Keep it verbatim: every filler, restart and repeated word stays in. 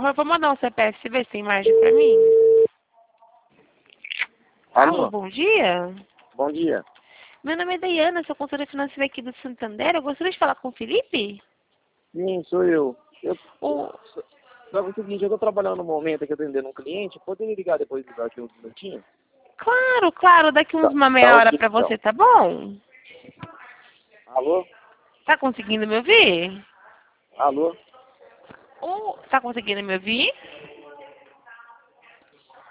Eu vou mandar um C P F, você vê se tem margem pra mim. Alô? Alô, bom dia. Bom dia. Meu nome é Dayana, sou consultora financeira aqui do Santander. Eu gostaria de falar com o Felipe. Sim, sou eu. eu O... Só que é o seguinte, eu tô trabalhando no momento aqui atendendo um cliente, poderia ligar depois daqui uns minutinhos? Claro, claro, daqui uns Tá, uma tá meia hora ok, pra então. você, tá bom? Alô? Tá conseguindo me ouvir? Alô? Ou tá conseguindo me ouvir?